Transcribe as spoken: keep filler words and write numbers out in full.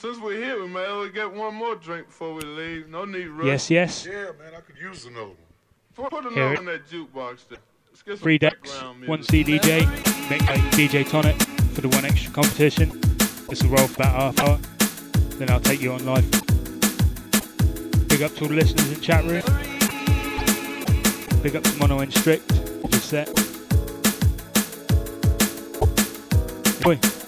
Since we're here, we may as well get one more drink before we leave. No need rush. Yes, yes. Yeah, man, I could use another one. Put, put Hear another it. on that jukebox there. Let's get some Three decks, background music. one C D J, made by D J Tonic for the one extra competition. This will roll for about half hour. Then I'll take you on live. Big up to all the listeners in chat room. Big up to Mono and Strict. Just set. Boy.